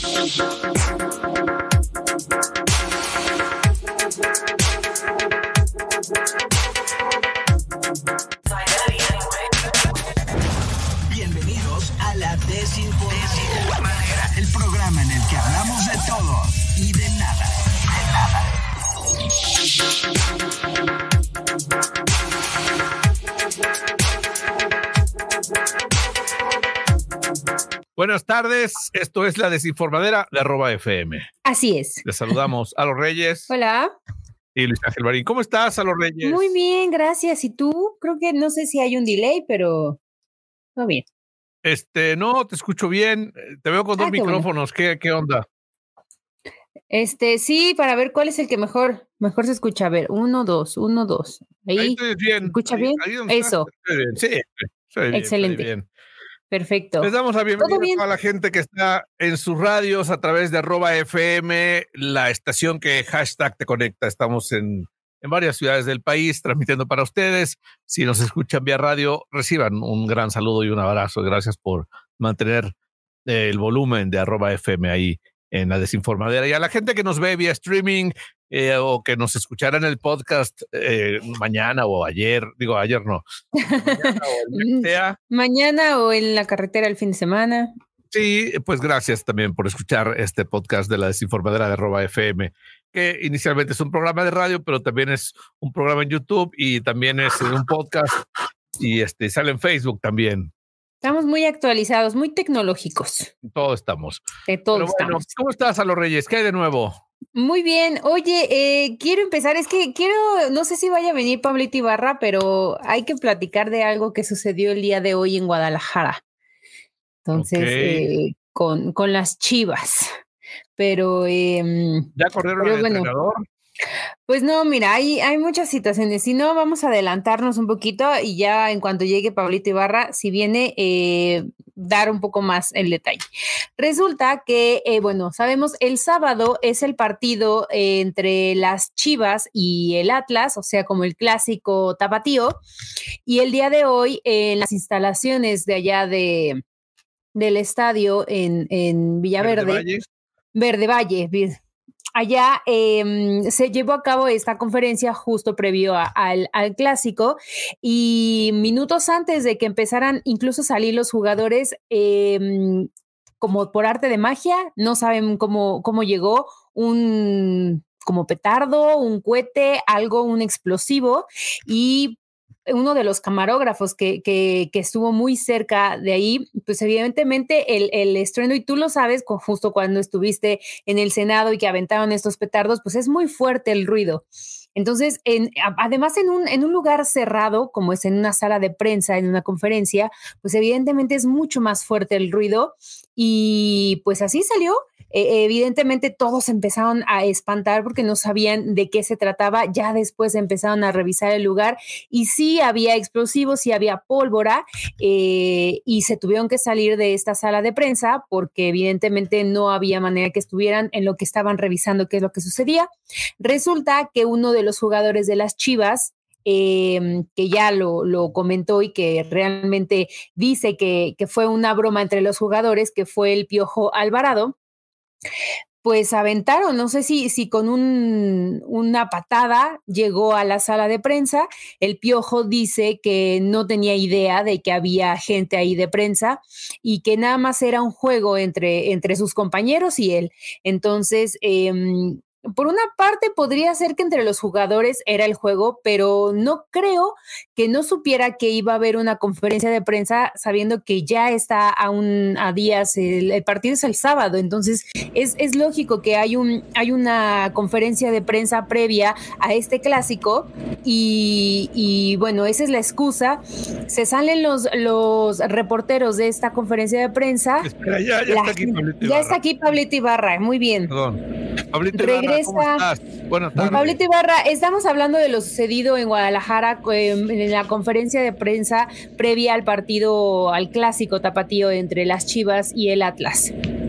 Bienvenidos a la Desinformadera, el programa en el que hablamos de todo y de nada. Buenas tardes, esto es la Desinformadera de @FM. Así es. Les saludamos a los Reyes. Hola. Y Luis Ángel Marín. ¿Cómo estás, a los Reyes? Muy bien, gracias. ¿Y tú? Creo que no sé si hay un delay, pero todo bien. No, te escucho bien. Te veo con dos micrófonos. Bueno. ¿Qué onda? Sí, para ver cuál es el que mejor se escucha. A ver, 1, 2, 1, 2. Ahí estoy bien. ¿Se escucha bien? Eso. Estoy bien. Sí, estoy bien. Excelente. Estoy bien. Perfecto. Les damos la bienvenida a toda la gente que está en sus radios a través de @FM, la estación que hashtag te conecta. Estamos en varias ciudades del país transmitiendo para ustedes. Si nos escuchan vía radio, reciban un gran saludo y un abrazo. Gracias por mantener el volumen de @FM ahí en la Desinformadera. Y a la gente que nos ve vía streaming o que nos escuchará en el podcast mañana o ayer, ayer no. Mañana o en la carretera el fin de semana. Sí, pues gracias también por escuchar este podcast de la Desinformadera de @FM, que inicialmente es un programa de radio, pero también es un programa en YouTube y también es un podcast y sale en Facebook también. Estamos muy actualizados, muy tecnológicos. Todos estamos. De todos estamos. ¿Cómo estás, a los Reyes? ¿Qué hay de nuevo? Muy bien. Oye, quiero empezar. No sé si vaya a venir Pablito Ibarra, pero hay que platicar de algo que sucedió el día de hoy en Guadalajara. Entonces, con las Chivas. Pero ¿ya corrieron al entrenador? Pues no, mira, hay muchas situaciones. Si no, vamos a adelantarnos un poquito y ya en cuanto llegue Pablito Ibarra, si viene, dar un poco más el detalle. Resulta que, sabemos, el sábado es el partido entre las Chivas y el Atlas, o sea, como el clásico tapatío, y el día de hoy en las instalaciones de allá del estadio en Villaverde, Verde Valle. Allá se llevó a cabo esta conferencia justo previo al clásico y minutos antes de que empezaran incluso a salir los jugadores, como por arte de magia, no saben cómo llegó un como petardo, un cohete, un explosivo, y uno de los camarógrafos que estuvo muy cerca de ahí, pues evidentemente el estruendo, y tú lo sabes, justo cuando estuviste en el Senado y que aventaron estos petardos, pues es muy fuerte el ruido. Entonces, además en un lugar cerrado, como es en una sala de prensa, en una conferencia, pues evidentemente es mucho más fuerte el ruido y pues así salió. Evidentemente todos empezaron a espantar porque no sabían de qué se trataba. Ya después empezaron a revisar el lugar y sí había explosivos, sí había pólvora, y se tuvieron que salir de esta sala de prensa porque evidentemente no había manera que estuvieran en lo que estaban revisando qué es lo que sucedía. Resulta que uno de los jugadores de las Chivas, que ya lo comentó y que realmente dice que fue una broma entre los jugadores, que fue el Piojo Alvarado, pues aventaron, no sé si con una patada llegó a la sala de prensa. El Piojo dice que no tenía idea de que había gente ahí de prensa y que nada más era un juego entre sus compañeros y él. Entonces, por una parte podría ser que entre los jugadores era el juego, pero no creo que no supiera que iba a haber una conferencia de prensa sabiendo que ya está a días, el partido es el sábado, entonces es lógico que hay una conferencia de prensa previa a este clásico y bueno, esa es la excusa. Se salen los reporteros de esta conferencia de prensa. Espera, ya está aquí Pablito Ibarra. Ya está aquí Pablito Ibarra, muy bien. Perdón. Pablito Ibarra, ¿cómo estás? Buenas tardes. Pablito Ibarra, estamos hablando de lo sucedido en Guadalajara en la conferencia de prensa previa al partido, al clásico tapatío entre las Chivas y el Atlas.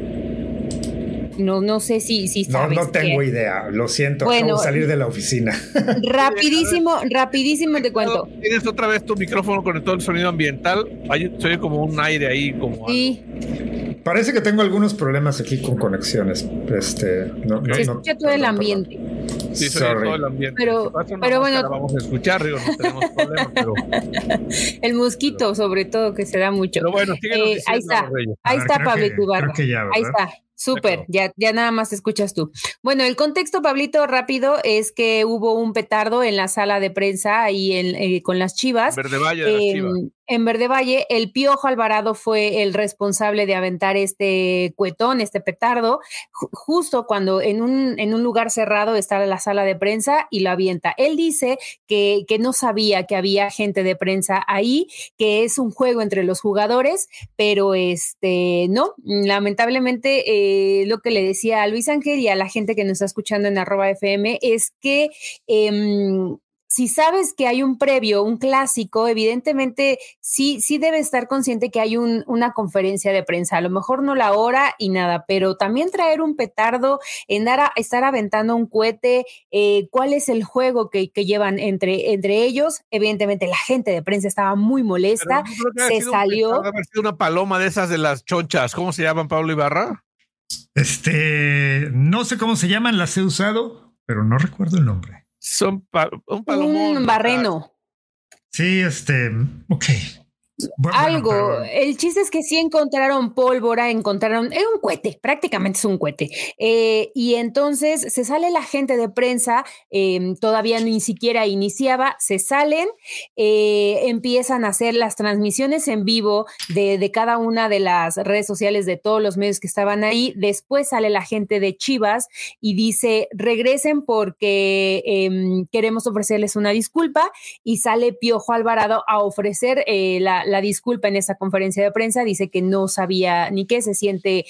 No sé si sabes. No tengo idea, lo siento, bueno, acabo de salir de la oficina. Rapidísimo te cuento. ¿Tienes otra vez tu micrófono con todo el sonido ambiental? Se oye como un aire ahí, como sí. algo. Parece que tengo algunos problemas aquí con conexiones. Se escucha todo el ambiente. Sí, todo el ambiente. Pero bueno, vamos a escuchar, Rigo, no tenemos problemas, pero... El mosquito, sobre todo, que se da mucho. Pero bueno, ahí está Pablito Ibarra. Ahí está. Súper, ya nada más escuchas tú. Bueno, el contexto, Pablito, rápido, es que hubo un petardo en la sala de prensa ahí con las Chivas. Verde Valle de las Chivas. En Verde Valle, el Piojo Alvarado fue el responsable de aventar este cuetón, este petardo, justo cuando en un lugar cerrado está la sala de prensa y lo avienta. Él dice que no sabía que había gente de prensa ahí, que es un juego entre los jugadores, pero no, lamentablemente lo que le decía a Luis Ángel y a la gente que nos está escuchando en @FM es que si sabes que hay un previo, un clásico, evidentemente sí debe estar consciente que hay una conferencia de prensa, a lo mejor no la hora y nada, pero también traer un petardo, estar aventando un cohete, ¿cuál es el juego que llevan entre ellos? Evidentemente la gente de prensa estaba muy molesta, se salió. Haber sido una paloma de esas de las chonchas, ¿cómo se llaman, Pablo Ibarra? No sé cómo se llaman, las he usado, pero no recuerdo el nombre. Son un palomón. Un barreno. Sí, ok. Algo. El chiste es que sí encontraron pólvora, es un cohete, prácticamente es un cohete. Y entonces se sale la gente de prensa, todavía ni siquiera iniciaba, se salen, empiezan a hacer las transmisiones en vivo de cada una de las redes sociales de todos los medios que estaban ahí. Después sale la gente de Chivas y dice, regresen porque queremos ofrecerles una disculpa, y sale Piojo Alvarado a ofrecer la disculpa en esa conferencia de prensa. Dice que no sabía ni qué, se siente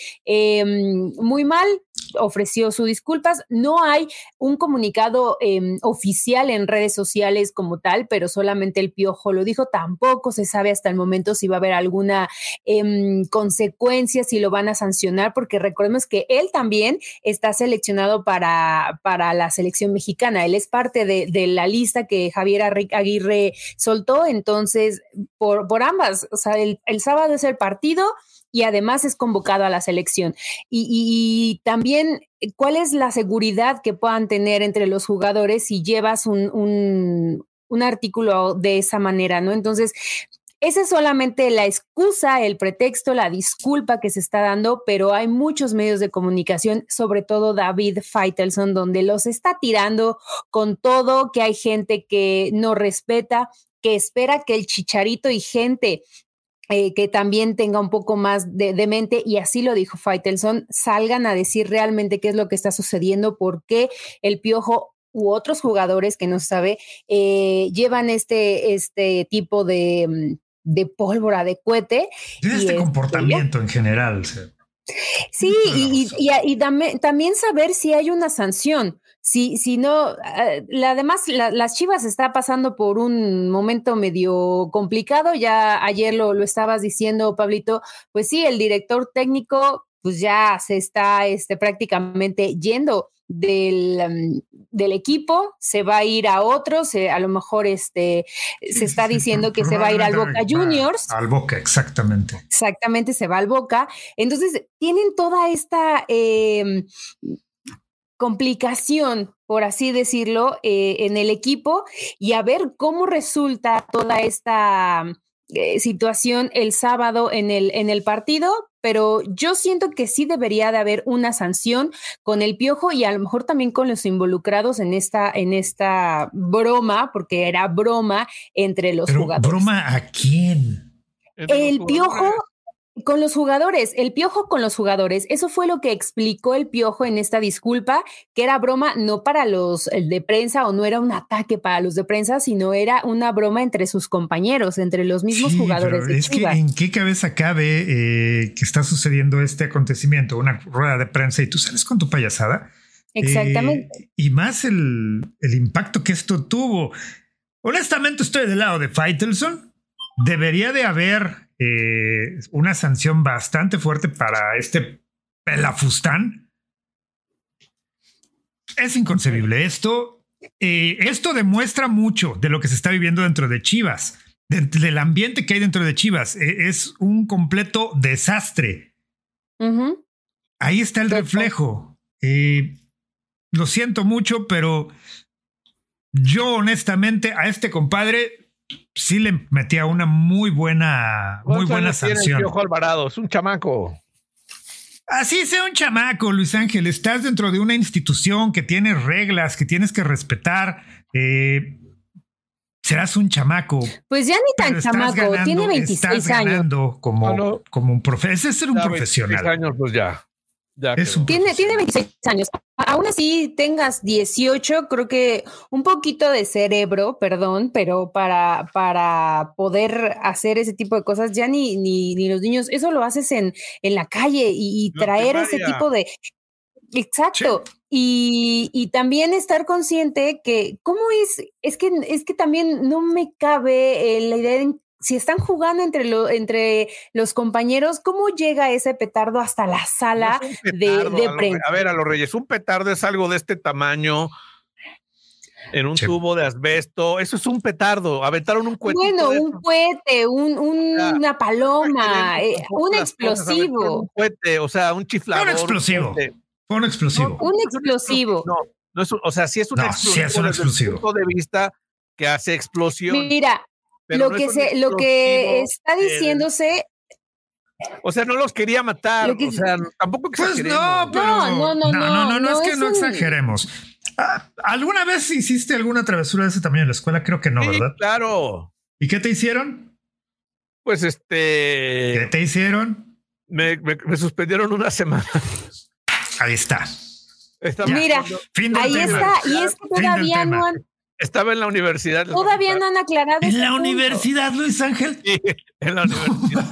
muy mal, ofreció sus disculpas. No hay un comunicado oficial en redes sociales como tal, pero solamente el Piojo lo dijo. Tampoco se sabe hasta el momento si va a haber alguna consecuencia, si lo van a sancionar, porque recordemos que él también está seleccionado para la selección mexicana. Él es parte de la lista que Javier Aguirre soltó. Entonces, por ambas, o sea, el sábado es el partido y además es convocado a la selección. Y también, ¿cuál es la seguridad que puedan tener entre los jugadores si llevas un artículo de esa manera, ¿no? Entonces, esa es solamente la excusa, el pretexto, la disculpa que se está dando, pero hay muchos medios de comunicación, sobre todo David Faitelson, donde los está tirando con todo, que hay gente que no respeta, que espera que el Chicharito y gente que también tenga un poco más de mente, y así lo dijo Faitelson, salgan a decir realmente qué es lo que está sucediendo, por qué el Piojo u otros jugadores que no sabe llevan este tipo de pólvora, de cohete. Este comportamiento en general. Sí, y también saber si hay una sanción. Si no, además las Chivas está pasando por un momento medio complicado. Ya ayer lo estabas diciendo, Pablito. Pues sí, el director técnico pues ya se está prácticamente yendo del equipo, se va a ir a otros, a lo mejor se está diciendo que se va a ir al Boca Juniors. Al Boca, exactamente. Exactamente, se va al Boca. Entonces, tienen toda esta complicación, por así decirlo, en el equipo, y a ver cómo resulta toda esta situación el sábado en el partido. Pero yo siento que sí debería de haber una sanción con el Piojo y a lo mejor también con los involucrados en esta broma, porque era broma entre los jugadores. ¿Broma a quién? El Piojo con los jugadores, el Piojo con los jugadores. Eso fue lo que explicó el Piojo en esta disculpa, que era broma no para los de prensa, o no era un ataque para los de prensa, sino era una broma entre sus compañeros, entre los mismos jugadores de Chivas. Que ¿en qué cabeza cabe que está sucediendo este acontecimiento? Una rueda de prensa y tú sales con tu payasada. Exactamente. Y más el impacto que esto tuvo. Honestamente, estoy del lado de Faitelson. Debería de haber una sanción bastante fuerte para este pelafustán. Es inconcebible esto. Esto demuestra mucho de lo que se está viviendo dentro de Chivas, del ambiente que hay dentro de Chivas. Es un completo desastre. Ujú. Ahí está el reflejo. Lo siento mucho, pero yo honestamente a este compadre sí le metía una muy buena sanción. Piojo Alvarado, es un chamaco. Así sea un chamaco, Luis Ángel, estás dentro de una institución que tiene reglas, que tienes que respetar. Serás un chamaco. Pues ya ni tan chamaco, tiene 26 años. Como un profesional. Ese es ser un profesional. 26 años, pues ya tiene 26 años. Aún así tengas 18, creo que un poquito de cerebro, perdón, pero para poder hacer ese tipo de cosas, ya ni los niños, eso lo haces en la calle y traer ese tipo de... Exacto. Sí. Y también estar consciente que, ¿cómo es que también no me cabe la idea de si están jugando entre los compañeros, ¿cómo llega ese petardo hasta la sala de prensa? A ver, a los Reyes, un petardo es algo de este tamaño en un tubo de asbesto. Eso es un petardo. Aventaron un cohete. Bueno, un cohete, una paloma, un explosivo. Un cohete, o sea, un chiflador. Un explosivo. Fue un explosivo. Un explosivo. No es o sea, sí es un explosivo. Sí es un explosivo. Desde el punto de vista que hace explosión. Mira, lo que está diciéndose. O sea, no los quería matar. O sea, tampoco exageremos. No, es que no exageremos. ¿Alguna vez hiciste alguna travesura de ese tamaño en la escuela? Creo que no, sí, ¿verdad? Claro. ¿Y qué te hicieron? Pues ¿Qué te hicieron? Me suspendieron una semana. Ahí está. Mira, ahí está. Y es que todavía no han... Estaba en la universidad. Todavía no han aclarado. ¿En la universidad, Luis Ángel? Sí, en la universidad.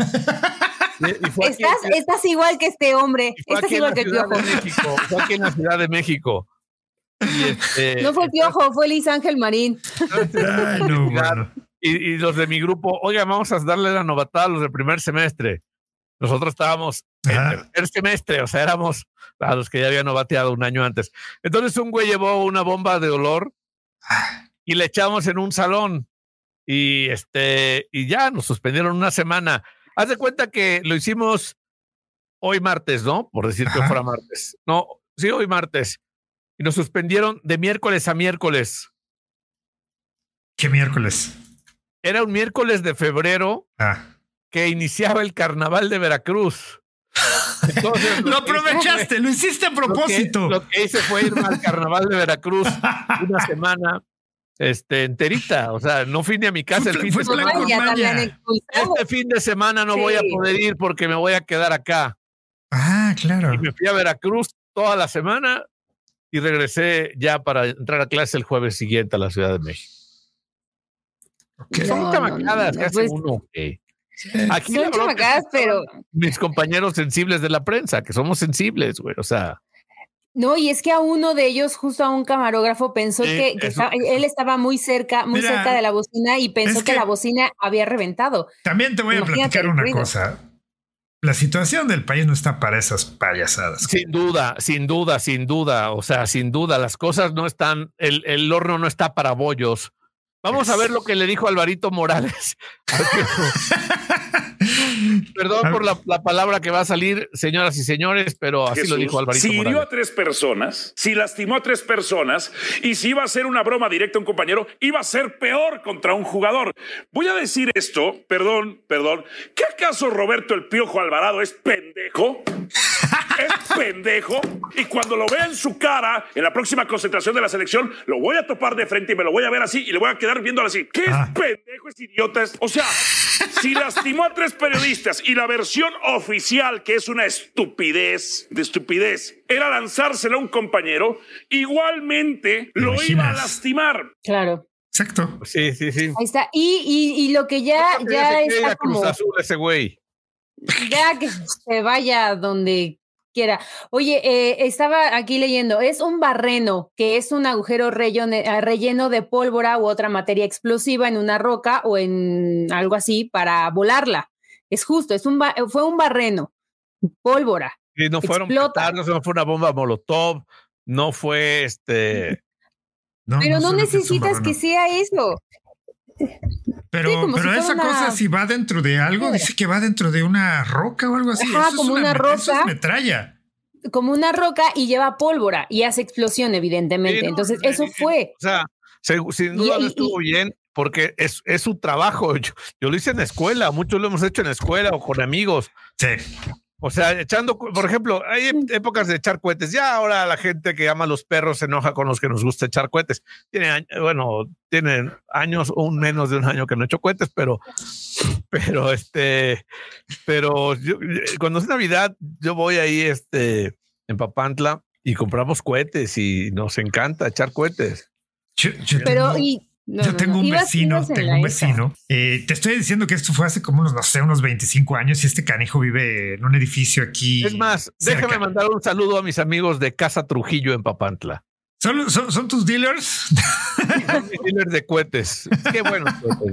Estás igual que este hombre. Estás igual que el Piojo. Fue aquí en la Ciudad de México. No fue el Piojo, fue Luis Ángel Marín. Ay, no, bueno. Y los de mi grupo, oigan, vamos a darle la novatada a los del primer semestre. Nosotros estábamos en tercer semestre, o sea, éramos a los que ya habían novateado un año antes. Entonces un güey llevó una bomba de olor y le echamos en un salón y ya nos suspendieron una semana. Haz de cuenta que lo hicimos hoy martes, ¿no? Por decir que fuera martes. No, sí, hoy martes. Y nos suspendieron de miércoles a miércoles. ¿Qué miércoles? Era un miércoles de febrero que iniciaba el carnaval de Veracruz. Entonces, lo aprovechaste, lo hiciste a propósito. Lo que hice fue irme al carnaval de Veracruz una semana enterita. O sea, no fui ni a mi casa el fin de semana. Este fin de semana no voy a poder ir porque me voy a quedar acá. Claro. Y me fui a Veracruz toda la semana y regresé ya para entrar a clase el jueves siguiente a la Ciudad de México. Son chamacadas que hace uno. Aquí son chamacadas, pero mis compañeros sensibles de la prensa, que somos sensibles, güey, o sea. No, y es que a uno de ellos, justo a un camarógrafo, pensó que él estaba muy cerca de la bocina y pensó que la bocina había reventado. También te voy a platicar una cosa. La situación del país no está para esas payasadas. Sin duda. O sea, sin duda, las cosas no están, el horno no está para bollos. Vamos a ver lo que le dijo Alvarito Morales. Perdón por la palabra que va a salir, señoras y señores, pero así lo dijo Alvarito Morales. Si hirió a 3 personas, si lastimó a 3 personas y si iba a hacer una broma directa a un compañero, iba a ser peor contra un jugador. Voy a decir esto, perdón. ¿Qué acaso Roberto el Piojo Alvarado es pendejo? Es pendejo, y cuando lo vea en su cara en la próxima concentración de la selección, lo voy a topar de frente y me lo voy a ver así y le voy a quedar viéndolo así. ¿Qué es pendejo? Es idiota. O sea, si lastimó a 3 periodistas y la versión oficial, que es una estupidez, era lanzárselo a un compañero, igualmente lo iba a lastimar. Claro. Exacto. Sí. Ahí está. Y lo que ya está como... Cruz Azul ese güey. Ya que se vaya donde quiera. Oye, estaba aquí leyendo, es un barreno, que es un agujero relleno de pólvora u otra materia explosiva en una roca o en algo así para volarla. Es justo, fue un barreno, pólvora. Y no fueron petardos, no fue una bomba molotov, no fue No, pero no necesitas que sea eso. Pero, Sí, como pero si esa fuera cosa, una- si va dentro de algo, dice que va dentro de una roca o algo así. Ajá, Eso como es una Eso roca. es metralla. como una roca y lleva pólvora y hace explosión, evidentemente. Sí, no, Entonces, eso fue. O sea, sin duda no estuvo bien porque es su trabajo. Yo lo hice en la escuela, muchos lo hemos hecho en la escuela o con amigos. Sí. O sea, echando, por ejemplo, hay épocas de echar cohetes. Ya ahora la gente que ama a los perros se enoja con los que nos gusta echar cohetes. Tienen años o menos de un año que no he hecho cohetes, pero cuando es Navidad, yo voy ahí, en Papantla y compramos cohetes y nos encanta echar cohetes. Yo tengo un vecino, te estoy diciendo que esto fue hace como unos 25 años y este canijo vive en un edificio aquí. Es más, cerca. Déjame mandar un saludo a mis amigos de Casa Trujillo en Papantla. ¿Son tus dealers? Sí, son mis dealers de cohetes. Qué bueno.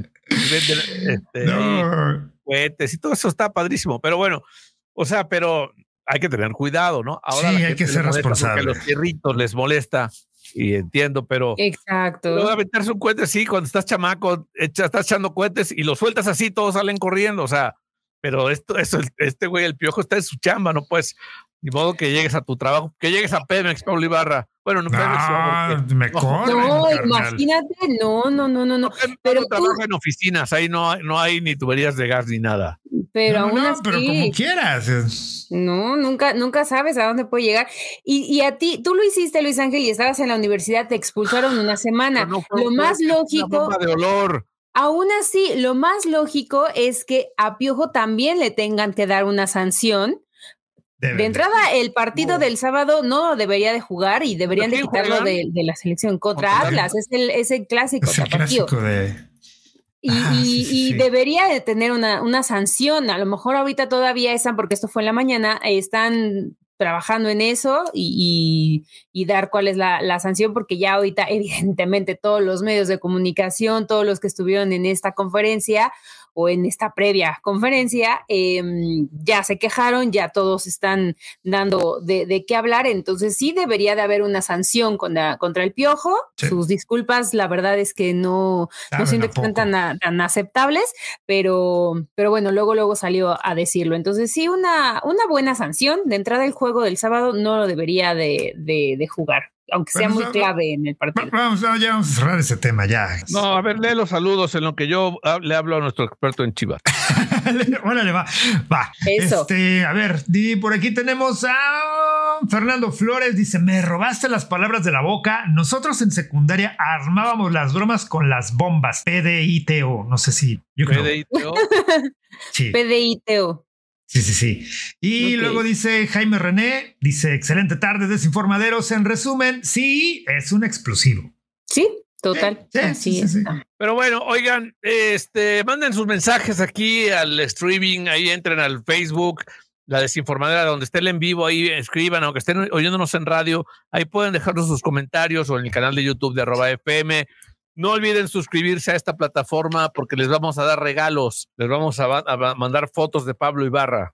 Cohetes y todo eso está padrísimo. Pero bueno, pero hay que tener cuidado, ¿no? Ahora sí, hay que ser responsable. Porque los perritos les molesta. Y entiendo, pero exacto. Luego aventarse un cohete, sí, cuando estás chamaco, estás echando cohetes y los sueltas así, todos salen corriendo, o sea, pero este güey, el Piojo, está en su chamba, no puedes, ni modo que llegues a tu trabajo, que llegues a Pemex, Pablo Ibarra. Bueno, no, Pemex, me corren. No, imagínate, no. Pero trabajo en oficinas, ahí no hay ni tuberías de gas ni nada. Pero aún así, pero como quieras. No, nunca sabes a dónde puede llegar. Y a ti, tú lo hiciste, Luis Ángel, y estabas en la universidad, te expulsaron una semana. Lo más lógico. Una bomba de olor. Aún así, lo más lógico es que a Piojo también le tengan que dar una sanción. De entrada, el partido del sábado no debería de jugar y deberían de quitarlo de la selección contra Atlas. Es el clásico. Es el clásico de... Y debería de tener una sanción. A lo mejor ahorita todavía porque esto fue en la mañana, están trabajando en eso y dar cuál es la sanción, porque ya ahorita evidentemente todos los medios de comunicación, todos los que estuvieron en esta conferencia o en esta previa conferencia, ya se quejaron, ya todos están dando de qué hablar, entonces sí debería de haber una sanción contra el Piojo. Sí. Sus disculpas, la verdad es que no siento que sean tan aceptables, pero bueno, luego salió a decirlo. Entonces sí, una buena sanción. De entrada, el juego del sábado no lo debería de jugar, aunque sea muy clave en el partido. Vamos a cerrar ese tema ya. No, a ver, lee los saludos en lo que yo le hablo a nuestro experto en Chivas. Órale, va. Eso. A ver, por aquí tenemos a Fernando Flores, dice, me robaste las palabras de la boca. Nosotros en secundaria armábamos las bromas con las bombas. PDITO, no sé si... ¿PDITO? Sí. PDITO. Sí. Y luego dice Jaime René, dice, excelente tarde, desinformaderos. En resumen, sí, es un explosivo. Sí, total. Sí. Pero bueno, oigan, manden sus mensajes aquí al streaming, ahí entren al Facebook, La Desinformadera, donde esté el en vivo, ahí escriban, aunque estén oyéndonos en radio, ahí pueden dejarnos sus comentarios o en el canal de YouTube de @FM. No olviden suscribirse a esta plataforma porque les vamos a dar regalos. Les vamos a mandar fotos de Pablo Ibarra.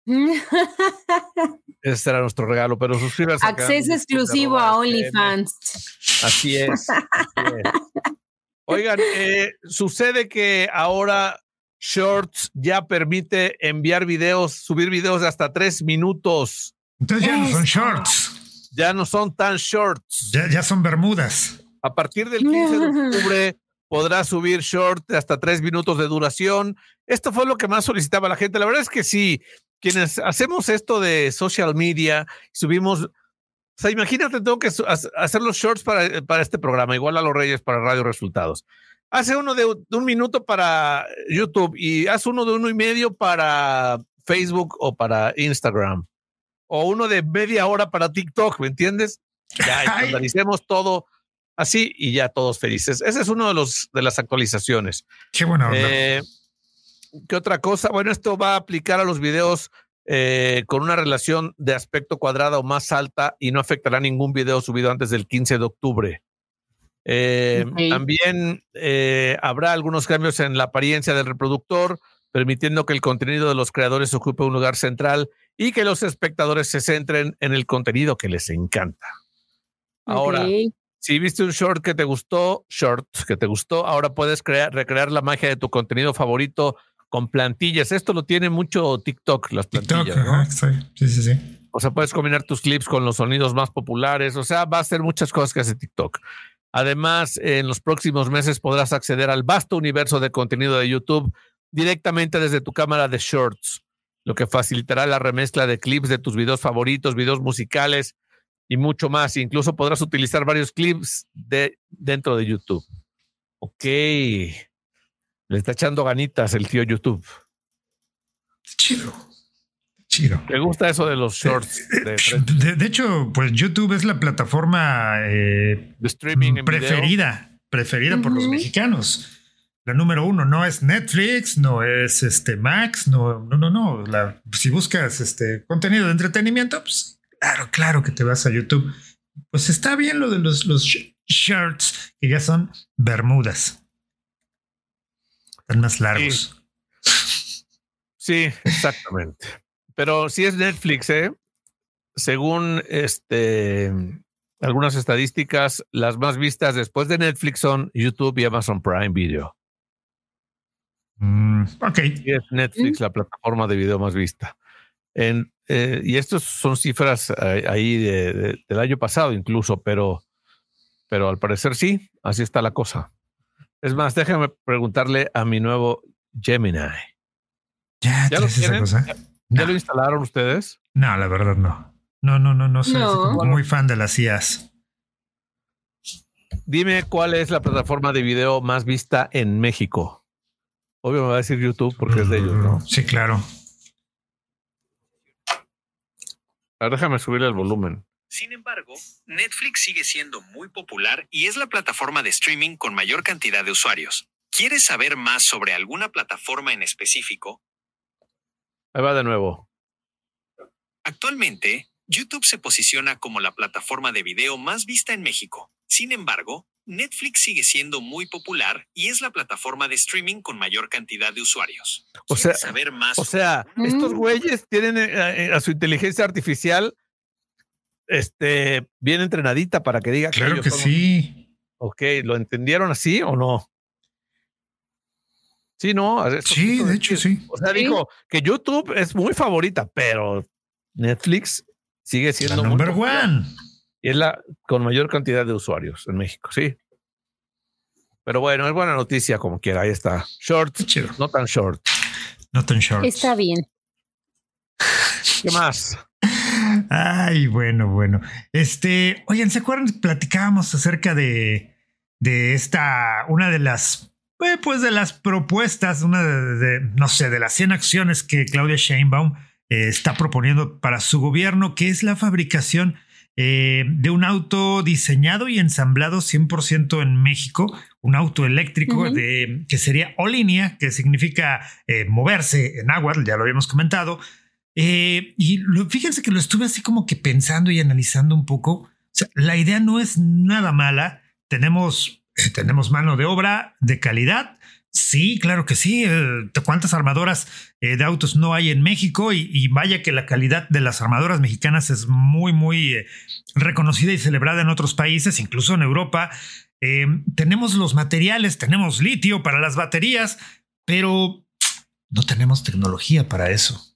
Ese será nuestro regalo, pero suscríbanse. Acceso exclusivo a OnlyFans. Así es. Oigan, sucede que ahora Shorts ya permite subir videos de hasta 3 minutos. Entonces ya no son shorts. Ya no son tan shorts. Ya son bermudas. A partir del 15 de octubre podrás subir short de hasta 3 minutos de duración. Esto fue lo que más solicitaba la gente. La verdad es que sí, quienes hacemos esto de social media, subimos, o sea, imagínate, tengo que hacer los shorts para este programa, igual a los Reyes para Radio Resultados. Hace uno de 1 minuto para YouTube y haz uno de 1.5 para Facebook o para Instagram. O uno de media hora para TikTok, ¿me entiendes? Ya estandaricemos todo así y ya todos felices. Ese es uno de las actualizaciones. Qué bueno. ¿Qué otra cosa? Bueno, esto va a aplicar a los videos con una relación de aspecto cuadrado más alta y no afectará ningún video subido antes del 15 de octubre. También habrá algunos cambios en la apariencia del reproductor, permitiendo que el contenido de los creadores ocupe un lugar central y que los espectadores se centren en el contenido que les encanta. Ahora, Si viste un short que te gustó, ahora puedes recrear la magia de tu contenido favorito con plantillas. Esto lo tiene mucho TikTok, las plantillas. TikTok, ¿no? Sí. O sea, puedes combinar tus clips con los sonidos más populares. O sea, va a hacer muchas cosas que hace TikTok. Además, en los próximos meses podrás acceder al vasto universo de contenido de YouTube directamente desde tu cámara de Shorts, lo que facilitará la remezcla de clips de tus videos favoritos, videos musicales y mucho más. Incluso podrás utilizar varios clips dentro de YouTube. Ok. Le está echando ganitas el tío YouTube. Chido. ¿Te gusta eso de los shorts? De hecho, pues YouTube es la plataforma de streaming preferida por los mexicanos. La número 1 no es Netflix, no es Max, no. Si buscas contenido de entretenimiento, pues claro que te vas a YouTube. Pues está bien lo de los shorts, que ya son bermudas. Están más largos. Sí, exactamente. Pero sí es Netflix, según algunas estadísticas, las más vistas después de Netflix son YouTube y Amazon Prime Video. Ok. Sí es Netflix la plataforma de video más vista. Y estos son cifras ahí del año pasado incluso, pero al parecer sí, así está la cosa. Es más, déjame preguntarle a mi nuevo Gemini. ¿Ya lo tienen? Esa cosa? ¿Ya lo instalaron ustedes? No, la verdad no. No soy muy fan de las IAs. Dime cuál es la plataforma de video más vista en México. Obvio me va a decir YouTube porque es de ellos, ¿no? Sí, claro. A ver, déjame subirle el volumen. Sin embargo, Netflix sigue siendo muy popular y es la plataforma de streaming con mayor cantidad de usuarios. ¿Quieres saber más sobre alguna plataforma en específico? Ahí va de nuevo. Actualmente, YouTube se posiciona como la plataforma de video más vista en México. Sin embargo, Netflix sigue siendo muy popular y es la plataforma de streaming con mayor cantidad de usuarios. ¿Quieres saber más? Estos güeyes tienen a su inteligencia artificial bien entrenadita para que diga claro que sí. Ok, ¿lo entendieron así o no? Sí, no. Sí, de hecho, sí. O sea, dijo que YouTube es muy favorita, pero Netflix sigue siendo la number one. Y es la con mayor cantidad de usuarios en México, sí. Pero bueno, es buena noticia como quiera. Ahí está. Shorts, no tan short. No tan short. Está bien. ¿Qué más? Ay, bueno. Oigan, ¿se acuerdan? Platicábamos acerca de una de las de las propuestas, una de las 100 acciones que Claudia Sheinbaum está proponiendo para su gobierno, que es la fabricación de un auto diseñado y ensamblado 100% en México, un auto eléctrico que sería O-Línea, que significa moverse en agua, ya lo habíamos comentado. Fíjense que lo estuve así como que pensando y analizando un poco. O sea, la idea no es nada mala. Tenemos mano de obra de calidad. Sí, claro que sí. ¿Cuántas armadoras de autos no hay en México? Y vaya que la calidad de las armadoras mexicanas es muy, muy reconocida y celebrada en otros países, incluso en Europa. Tenemos los materiales, tenemos litio para las baterías, pero no tenemos tecnología para eso.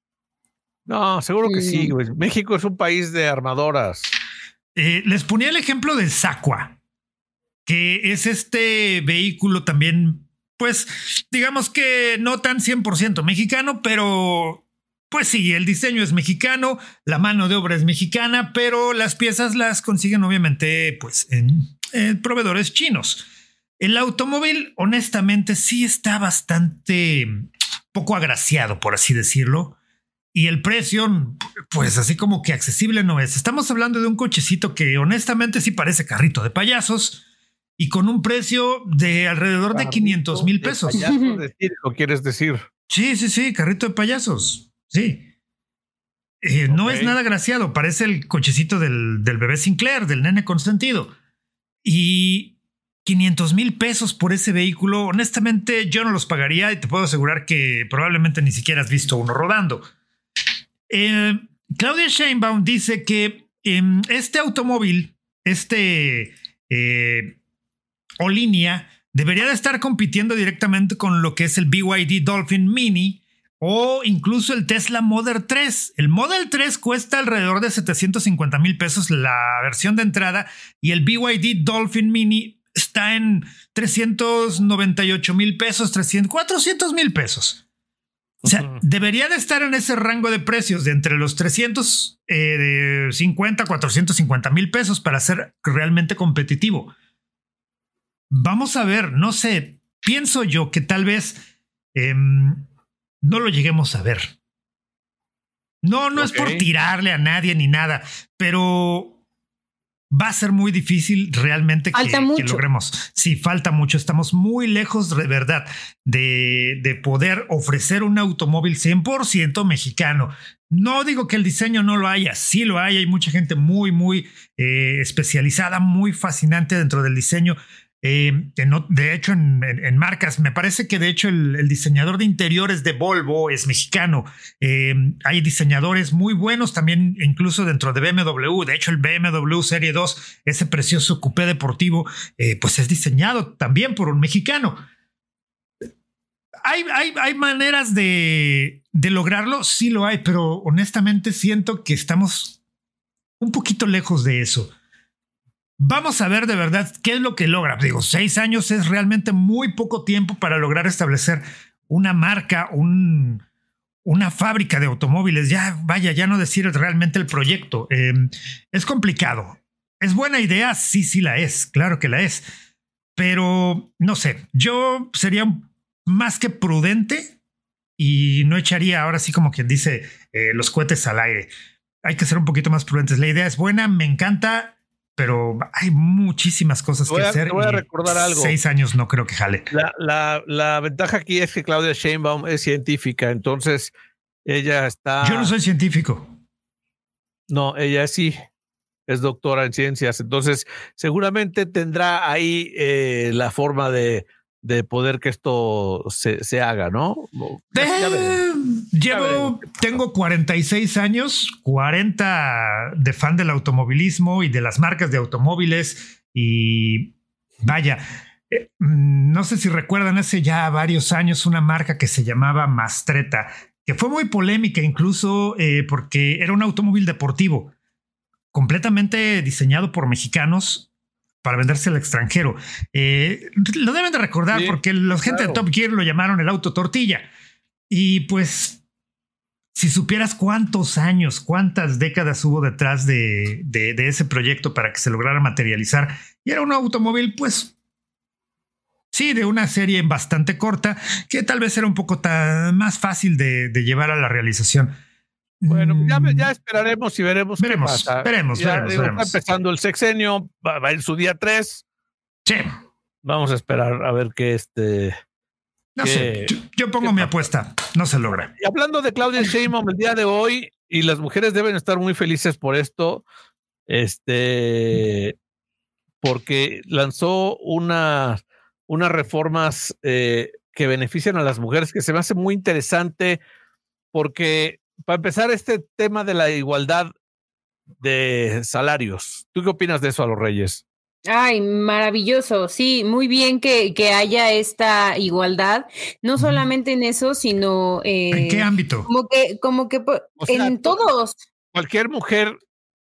No, seguro que sí, güey. México es un país de armadoras. Les ponía el ejemplo del Zacua, que es este vehículo también, pues, digamos que no tan 100% mexicano, pero pues sí, el diseño es mexicano, la mano de obra es mexicana, pero las piezas las consiguen obviamente pues en proveedores chinos. El automóvil, honestamente, sí está bastante poco agraciado, por así decirlo. Y el precio, pues así como que accesible no es. Estamos hablando de un cochecito que honestamente sí parece carrito de payasos y con un precio de alrededor de 500,000 pesos. ¿Lo quieres decir? Sí, carrito de payasos. Sí. No es nada agraciado. Parece el cochecito del bebé Sinclair, del nene consentido. Y 500,000 pesos por ese vehículo, honestamente yo no los pagaría y te puedo asegurar que probablemente ni siquiera has visto uno rodando. Claudia Sheinbaum dice que este automóvil, este o línea, debería de estar compitiendo directamente con lo que es el BYD Dolphin Mini o incluso el Tesla Model 3. El Model 3 cuesta alrededor de 750 mil pesos la versión de entrada y el BYD Dolphin Mini está en 398 mil pesos, 400 mil pesos. O sea, debería de estar en ese rango de precios de entre los 350, 450 mil pesos para ser realmente competitivo. Vamos a ver, no sé, pienso yo que tal vez no lo lleguemos a ver. No es por tirarle a nadie ni nada, pero va a ser muy difícil realmente que logremos. Sí, falta mucho. Estamos muy lejos de verdad de poder ofrecer un automóvil 100% mexicano. No digo que el diseño no lo haya, sí lo hay. Hay mucha gente muy especializada, muy fascinante dentro del diseño. De hecho, en marcas, me parece que de hecho el diseñador de interiores de Volvo es mexicano. Hay diseñadores muy buenos también, incluso dentro de BMW. De hecho, el BMW Serie 2, ese precioso coupé deportivo, pues es diseñado también por un mexicano. Hay maneras de lograrlo, sí lo hay, pero honestamente siento que estamos un poquito lejos de eso. Vamos a ver de verdad qué es lo que logra. Digo, 6 años es realmente muy poco tiempo para lograr establecer una marca, una fábrica de automóviles. Ya no decir realmente el proyecto. Es complicado. ¿Es buena idea? Sí la es. Claro que la es. Pero no sé, yo sería más que prudente y no echaría ahora sí como quien dice los cohetes al aire. Hay que ser un poquito más prudentes. La idea es buena, me encanta. Pero hay muchísimas cosas que hacer. Te voy a recordar algo. 6 años no creo que jale. La ventaja aquí es que Claudia Sheinbaum es científica, entonces ella está... Yo no soy científico. No, ella sí es doctora en ciencias, entonces seguramente tendrá ahí la forma de poder que esto se haga, ¿no? Tengo 46 años, 40 de fan del automovilismo y de las marcas de automóviles y vaya, no sé si recuerdan hace ya varios años una marca que se llamaba Mastretta, que fue muy polémica incluso porque era un automóvil deportivo completamente diseñado por mexicanos para venderse al extranjero. Lo deben de recordar porque la gente de Top Gear lo llamaron el auto tortilla. Y pues, si supieras cuántos años, cuántas décadas hubo detrás de ese proyecto para que se lograra materializar. Y era un automóvil, pues, sí, de una serie bastante corta, que tal vez era un poco más fácil de llevar a la realización. Bueno, ya esperaremos y veremos qué pasa. Veremos. Está empezando el sexenio, va en su día 3. Sí. Vamos a esperar a ver qué No sé, yo pongo mi apuesta. No se logra. Y hablando de Claudia Sheinbaum el día de hoy, y las mujeres deben estar muy felices por esto, porque lanzó unas reformas que benefician a las mujeres, que se me hace muy interesante, porque para empezar, este tema de la igualdad de salarios. ¿Tú qué opinas de eso, a los Reyes? Ay, maravilloso. Sí, muy bien que haya esta igualdad, no solamente en eso, sino ¿en qué ámbito? Como que o sea, en todos. Cualquier mujer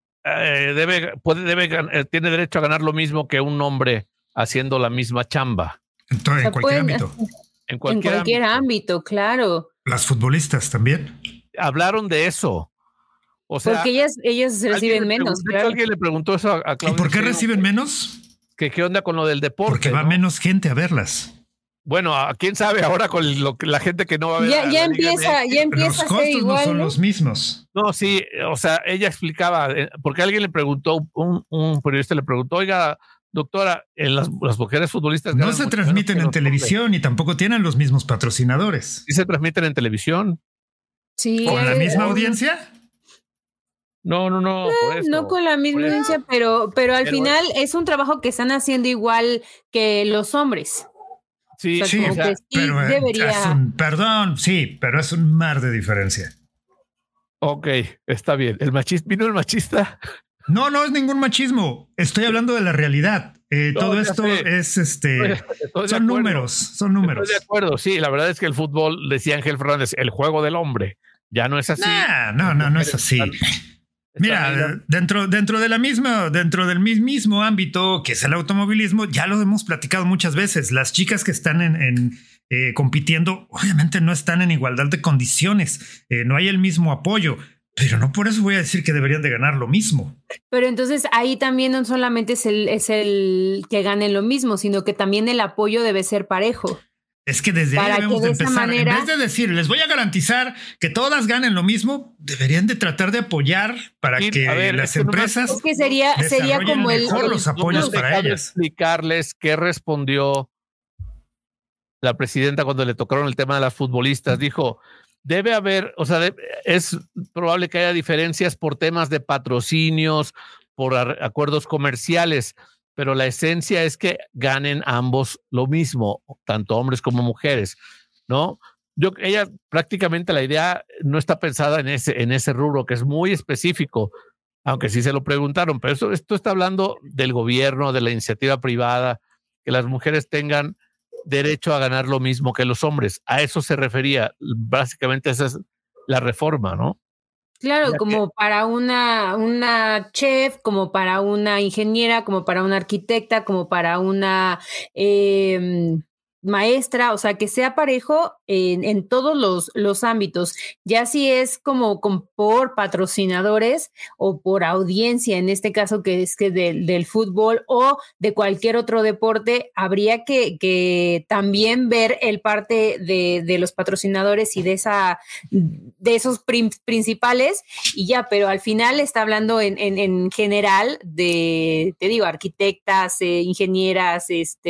tiene derecho a ganar lo mismo que un hombre haciendo la misma chamba. Entonces, en cualquier ámbito. En cualquier ámbito, claro. Las futbolistas también. Hablaron de eso. O sea, porque ellas reciben menos. Claro. Alguien le preguntó eso a Claudia. ¿Y por qué reciben menos? ¿Qué onda con lo del deporte? Porque va menos gente a verlas. Bueno, quién sabe ahora con la gente que no va a ver. Ya empieza los a costos ser igual, no son los mismos. No, sí, o sea, ella explicaba, porque alguien le preguntó, un periodista le preguntó, oiga, doctora, las mujeres futbolistas no se transmiten en televisión y tampoco tienen los mismos patrocinadores. Sí se transmiten en televisión. Sí. ¿Con la misma audiencia? No, por eso, no con la misma audiencia, pero al final es un trabajo que están haciendo igual que los hombres. Sí, o sea, pero debería. Pero es un mar de diferencia. Ok, está bien. ¿Vino el machista? No es ningún machismo. Estoy hablando de la realidad. todo esto es son números. Estoy de acuerdo, sí, la verdad es que el fútbol, decía Ángel Fernández, el juego del hombre, ya no es así. No es así. Mira, dentro del mismo ámbito que es el automovilismo, ya lo hemos platicado muchas veces. Las chicas que están compitiendo, obviamente no están en igualdad de condiciones, no hay el mismo apoyo, pero no por eso voy a decir que deberían de ganar lo mismo. Pero entonces ahí también no solamente es el que ganen lo mismo, sino que también el apoyo debe ser parejo. Es que desde ahí debemos de empezar. En vez de decir, les voy a garantizar que todas ganen lo mismo, deberían de tratar de apoyar para que las empresas es que sería como mejor los apoyos para ellas. Explicarles qué respondió la presidenta cuando le tocaron el tema de las futbolistas. Dijo, debe haber, es probable que haya diferencias por temas de patrocinios, por acuerdos comerciales, pero la esencia es que ganen ambos lo mismo, tanto hombres como mujeres, ¿no? Ella prácticamente la idea no está pensada en ese rubro, que es muy específico, aunque sí se lo preguntaron, pero esto está hablando del gobierno, de la iniciativa privada, que las mujeres tengan derecho a ganar lo mismo que los hombres. A eso se refería, básicamente esa es la reforma, ¿no? Claro, como para una chef, como para una ingeniera, como para una arquitecta, como para una maestra, o sea, que sea parejo en todos los ámbitos, ya si es como por patrocinadores o por audiencia, en este caso que es que del fútbol o de cualquier otro deporte, habría que también ver el parte de los patrocinadores y de esos principales y ya, pero al final está hablando en general de, te digo, arquitectas, ingenieras,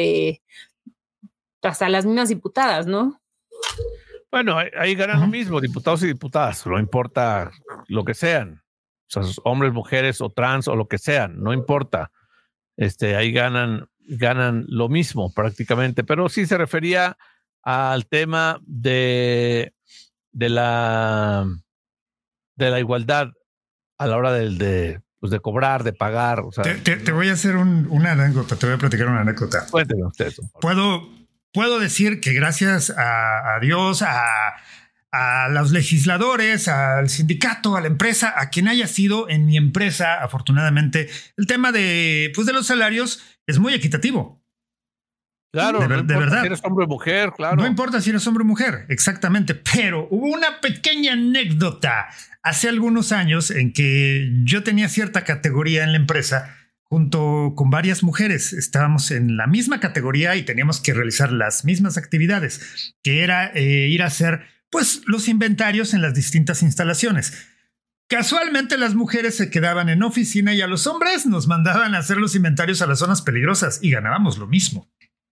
hasta las mismas diputadas, ¿no? Bueno, ahí ganan lo mismo, diputados y diputadas, no importa lo que sean, o sea, hombres, mujeres o trans o lo que sean, no importa. Ahí ganan lo mismo prácticamente, pero sí se refería al tema de la igualdad a la hora de cobrar, de pagar. O sea, te voy a hacer una anécdota, te voy a platicar una anécdota. Cuénteme usted. Puedo decir que gracias a Dios, a los legisladores, al sindicato, a la empresa, a quien haya sido en mi empresa, afortunadamente, el tema de los salarios es muy equitativo. Claro, de verdad. Si eres hombre o mujer, claro. No importa si eres hombre o mujer, exactamente. Pero hubo una pequeña anécdota hace algunos años en que yo tenía cierta categoría en la empresa junto con varias mujeres. Estábamos en la misma categoría y teníamos que realizar las mismas actividades, que era ir a hacer los inventarios en las distintas instalaciones. Casualmente las mujeres se quedaban en oficina y a los hombres nos mandaban a hacer los inventarios a las zonas peligrosas y ganábamos lo mismo.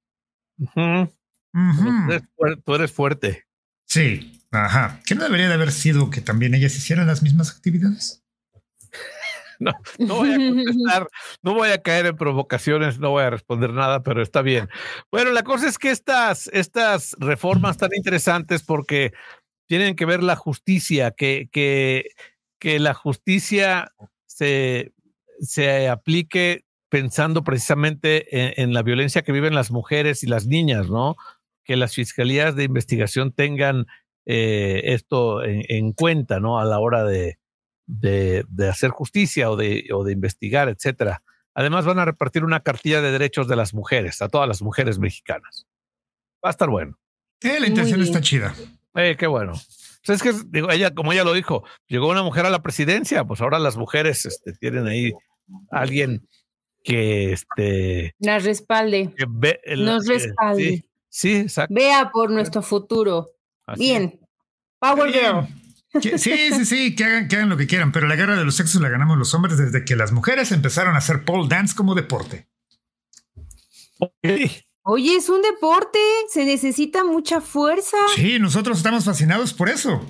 Tú eres fuerte. Sí, ajá. ¿Qué no debería de haber sido que también ellas hicieran las mismas actividades? No voy a contestar, no voy a caer en provocaciones, no voy a responder nada, pero está bien. Bueno, la cosa es que estas reformas tan interesantes porque tienen que ver la justicia, que la justicia se aplique pensando precisamente en la violencia que viven las mujeres y las niñas, ¿no? Que las fiscalías de investigación tengan esto en cuenta, ¿no? A la hora de hacer justicia o de investigar, etcétera. Además van a repartir una cartilla de derechos de las mujeres a todas las mujeres mexicanas. Va a estar bueno. La intención está chida. Qué bueno. Pues es que digo, como ella lo dijo, llegó una mujer a la presidencia, pues ahora las mujeres tienen ahí a alguien que las respalde. Nos respalde. Sí, exacto. Vea por nuestro futuro. Así bien. Es. Power Girl. Sí, que hagan lo que quieran, pero la guerra de los sexos la ganamos los hombres desde que las mujeres empezaron a hacer pole dance como deporte. Okay. Oye, es un deporte, se necesita mucha fuerza. Sí, nosotros estamos fascinados por eso.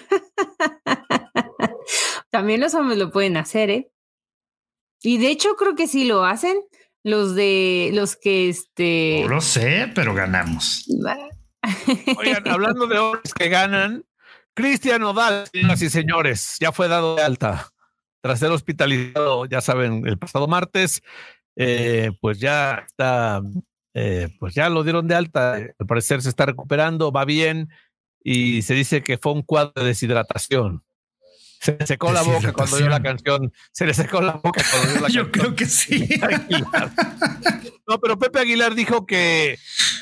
También los hombres lo pueden hacer, ¿eh? Y de hecho creo que sí lo hacen, los que No lo sé, pero ganamos. Oigan, hablando de hombres que ganan, Cristian Nodal, señoras y señores, ya fue dado de alta tras ser hospitalizado, ya saben, el pasado martes. pues ya está, pues ya lo dieron de alta. Al parecer se está recuperando, va bien, y se dice que fue un cuadro de deshidratación. Se le secó la boca cuando dio la canción. Se le secó la boca cuando dio la canción. Yo creo que sí. No, pero Pepe Aguilar dijo que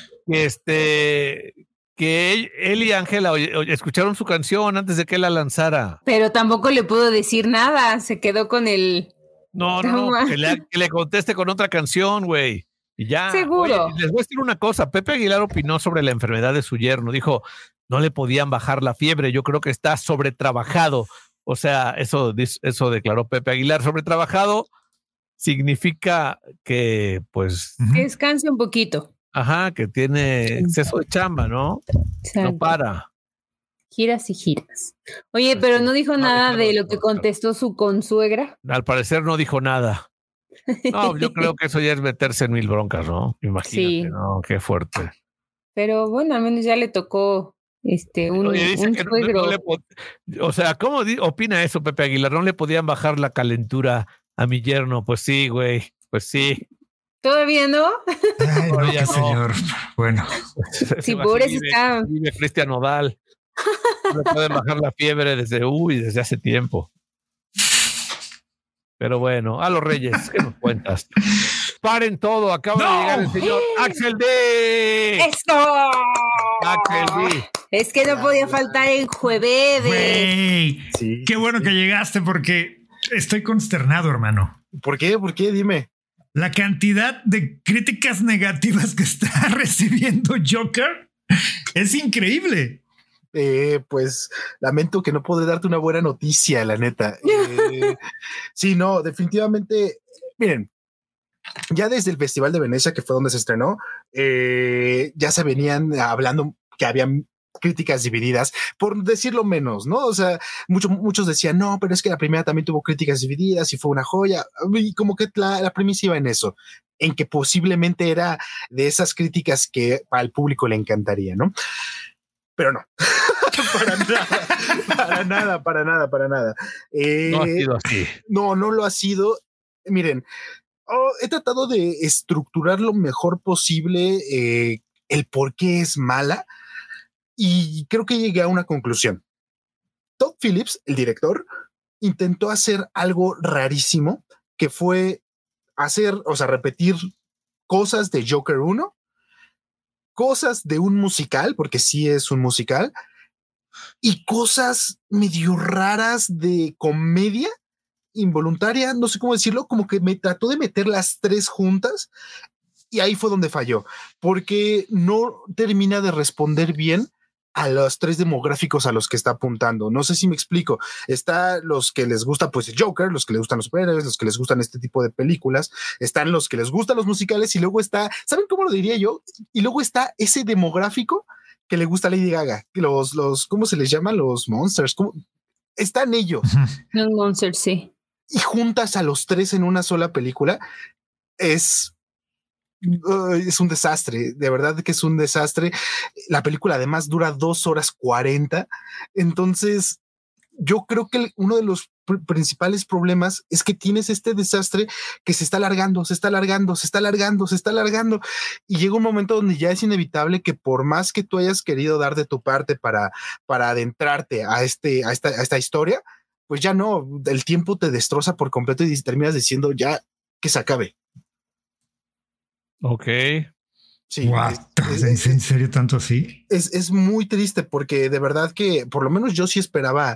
él y Ángela escucharon su canción antes de que él la lanzara. Pero tampoco le pudo decir nada, se quedó con el... No, que le conteste con otra canción, güey. Y ya. Seguro. Oye, les voy a decir una cosa, Pepe Aguilar opinó sobre la enfermedad de su yerno, dijo, no le podían bajar la fiebre, yo creo que está sobretrabajado. O sea, eso declaró Pepe Aguilar, sobretrabajado significa que, pues... Que descanse un poquito. Ajá, que tiene exceso de chamba, ¿no? Exacto. No para. Giras y giras. Oye, pero no dijo nada de lo que contestó su consuegra. Al parecer no dijo nada. No, yo creo que eso ya es meterse en mil broncas, ¿no? Imagínate, sí. ¿No? Qué fuerte. Pero bueno, al menos ya le tocó un suegro. O sea, ¿cómo opina eso Pepe Aguilar? ¿No le podían bajar la calentura a mi yerno? Pues sí, güey, pues sí. ¿Todavía no? Ay, no, qué señor. Bueno. Sí, pobres está. Vive Cristian Nodal. No le pueden bajar la fiebre desde hace tiempo. Pero bueno, a los Reyes, ¿qué nos cuentas? Paren todo, acaba de llegar el señor Axel D. ¡Eso! Axel D. Es que no podía faltar en jueves. Güey, sí. Qué bueno que llegaste porque estoy consternado, hermano. ¿Por qué? ¿Dime? La cantidad de críticas negativas que está recibiendo Joker es increíble. Pues lamento que no podré darte una buena noticia, la neta. Sí, no, definitivamente. Miren, ya desde el Festival de Venecia, que fue donde se estrenó, ya se venían hablando que habían críticas divididas, por decirlo menos, ¿no? O sea, muchos decían, no, pero es que la primera también tuvo críticas divididas y fue una joya, y como que la premisa iba en eso, en que posiblemente era de esas críticas que para el público le encantaría, ¿no? Pero no, para nada. No ha sido así. No lo ha sido. Miren, he tratado de estructurar lo mejor posible el por qué es mala y creo que llegué a una conclusión. Todd Phillips, el director, intentó hacer algo rarísimo que fue repetir cosas de Joker 1, cosas de un musical, porque sí es un musical, y cosas medio raras de comedia involuntaria, no sé cómo decirlo, como que me trató de meter las tres juntas y ahí fue donde falló, porque no termina de responder bien a los tres demográficos a los que está apuntando. No sé si me explico. Está los que les gusta pues el Joker, los que les gustan los superhéroes, los que les gustan este tipo de películas, están los que les gustan los musicales y luego está, ¿saben cómo lo diría yo? Y luego está ese demográfico que le gusta a Lady Gaga, los ¿cómo se les llama? Los monsters, ¿cómo? Están ellos. Los monsters, sí. Y juntas a los tres en una sola película es un desastre, de verdad que es un desastre. La película además dura 2 horas 40, entonces yo creo que uno de los principales problemas es que tienes este desastre que se está alargando y llega un momento donde ya es inevitable que por más que tú hayas querido dar de tu parte para adentrarte a esta historia, pues ya no, el tiempo te destroza por completo y terminas diciendo ya que se acabe. Ok. Sí. ¿En serio tanto así? Es muy triste porque de verdad que por lo menos yo sí esperaba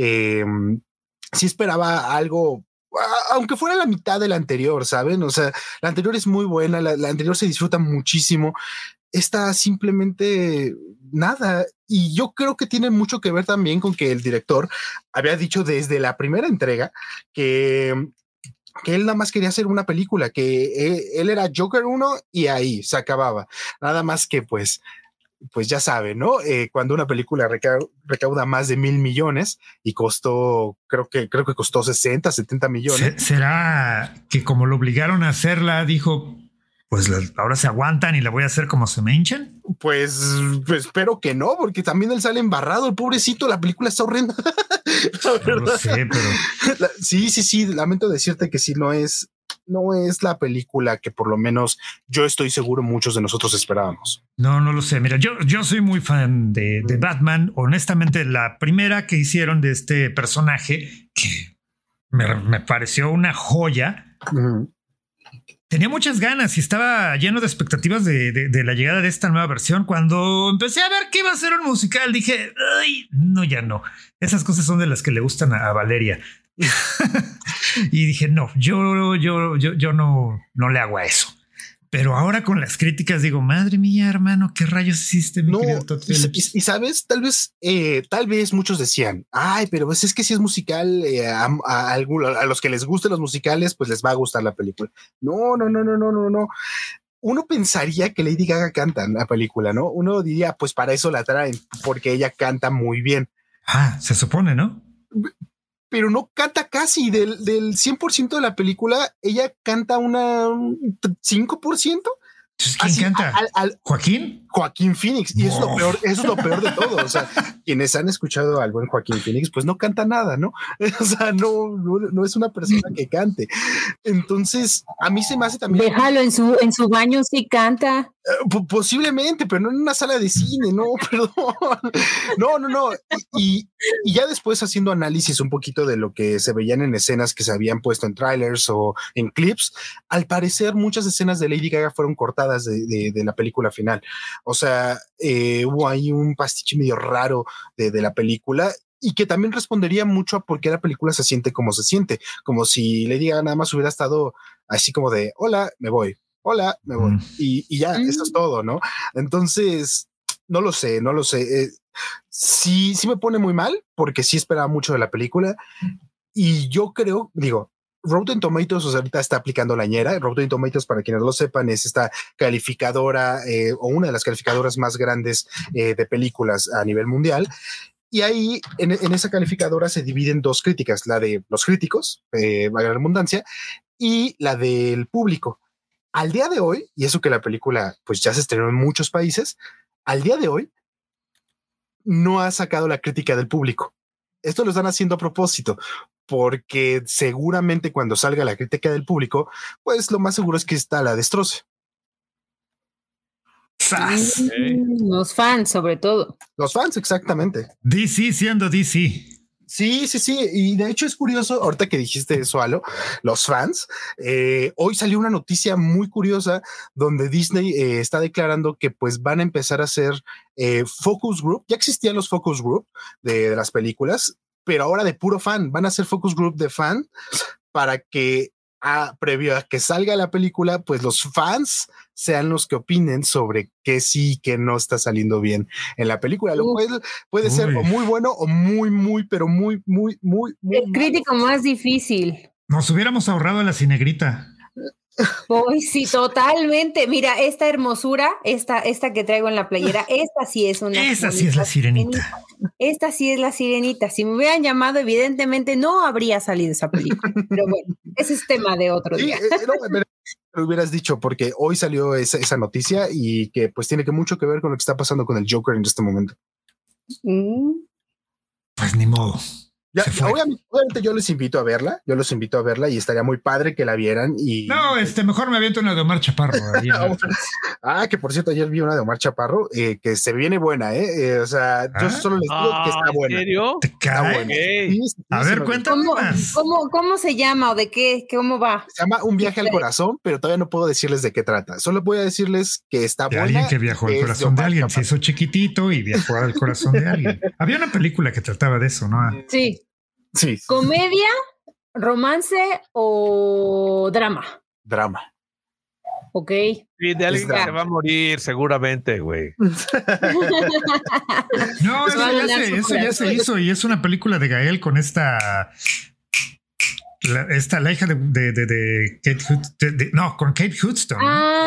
algo, aunque fuera la mitad de la anterior, ¿saben? O sea, la anterior es muy buena, la anterior se disfruta muchísimo. Esta simplemente nada. Y yo creo que tiene mucho que ver también con que el director había dicho desde la primera entrega que él nada más quería hacer una película, que él era Joker 1 y ahí se acababa. Nada más que pues ya sabe, ¿no? Cuando una película recauda más de 1,000 millones y costó, creo que costó 60, 70 millones. ¿Será que como lo obligaron a hacerla, dijo, pues ahora se aguantan y la voy a hacer como se me hinchan? Pues espero que no, porque también él sale embarrado, el pobrecito, la película está horrenda. No lo sé, pero... Sí, lamento decirte que sí, no es no es la película que por lo menos yo estoy seguro muchos de nosotros esperábamos. No lo sé. Mira, yo soy muy fan de Batman. Honestamente, la primera que hicieron de este personaje, que me pareció una joya, tenía muchas ganas y estaba lleno de expectativas de la llegada de esta nueva versión. Cuando empecé a ver que iba a ser un musical, dije, ay, no, ya no. Esas cosas son de las que le gustan a Valeria. Y dije, no, yo no le hago a eso. Pero ahora con las críticas digo, madre mía, hermano, ¿qué rayos hiciste? Mi querido Todd Phillips? Y sabes, tal vez muchos decían, ay, pero pues es que si es musical, a los que les gusten los musicales, pues les va a gustar la película. No. Uno pensaría que Lady Gaga canta en la película, ¿no? Uno diría, pues para eso la traen, porque ella canta muy bien. Se supone, ¿no? Pero no canta casi del 100% de la película. Ella canta un 5%. ¿Quién canta? Joaquín Phoenix. Y eso es lo peor de todo. O sea, quienes han escuchado al buen Joaquín Phoenix, pues no canta nada, ¿no? O sea, no es una persona que cante. Entonces, a mí se me hace también. Déjalo en su baño, sí canta. Posiblemente, pero no en una sala de cine, no, perdón. No. Y ya después haciendo análisis un poquito de lo que se veían en escenas que se habían puesto en trailers o en clips, al parecer muchas escenas de Lady Gaga fueron cortadas de la película final. O sea, hubo ahí un pastiche medio raro de la película y que también respondería mucho a por qué la película se siente como se siente, como si Lady Gaga nada más hubiera estado así como de, hola, me voy. Y ya, eso es todo, ¿no? Entonces, no lo sé. Sí me pone muy mal porque sí esperaba mucho de la película y yo creo, Rotten Tomatoes, o sea, ahorita está aplicando la ñera. Rotten Tomatoes, para quienes no lo sepan, es esta calificadora o una de las calificadoras más grandes de películas a nivel mundial. Y ahí en esa calificadora se dividen dos críticas, la de los críticos, valga la redundancia, y la del público. Al día de hoy, y eso que la película pues ya se estrenó en muchos países, al día de hoy no ha sacado la crítica del público. Esto lo están haciendo a propósito, porque seguramente cuando salga la crítica del público, pues lo más seguro es que esta la destroce. Los fans, sobre todo. Los fans, exactamente. DC siendo DC. Sí. Y de hecho es curioso, ahorita que dijiste eso, Alo, los fans, hoy salió una noticia muy curiosa donde Disney está declarando que pues van a empezar a hacer focus group. Ya existían los focus group de las películas, pero ahora de puro fan. Van a hacer focus group de fan para que previo a que salga la película, pues los fans sean los que opinen sobre qué sí y qué no está saliendo bien en la película. Lo cual puede ser o muy bueno o muy, pero muy el crítico más difícil. Nos hubiéramos ahorrado la cinegrita. Pues sí, totalmente. Mira, esta hermosura, esta que traigo en la playera, esta sí es una. Esa sí es la sirenita. Esta sí es la sirenita. Si me hubieran llamado, evidentemente no habría salido esa película. Pero bueno, ese es tema de otro día. Lo hubieras dicho, porque hoy salió esa noticia y que pues tiene mucho que ver con lo que está pasando con el Joker en este momento. Pues ni modo. Ya, obviamente yo los invito a verla, y estaría muy padre que la vieran. Y no, mejor me aviento una de Omar Chaparro. Que por cierto, ayer vi una de Omar Chaparro que se viene buena, o sea, yo solo les digo que está buena. ¿En serio? ¿Te cae? Sí, a ver, cuéntame más. ¿Cómo se llama o de qué? ¿Cómo va? Se llama Un viaje al corazón, pero todavía no puedo decirles de qué trata. Solo voy a decirles que está buena. Alguien que viajó al corazón de alguien, se hizo chiquitito y viajó al corazón de alguien. Había una película que trataba de eso, ¿no? Sí. Sí. ¿Comedia, romance o drama? Drama. Ok. Sí, de alguien que se va a morir seguramente, güey. No, eso ya se hizo y es una película de Gael con la hija de Kate Hudson, con Kate Hudson.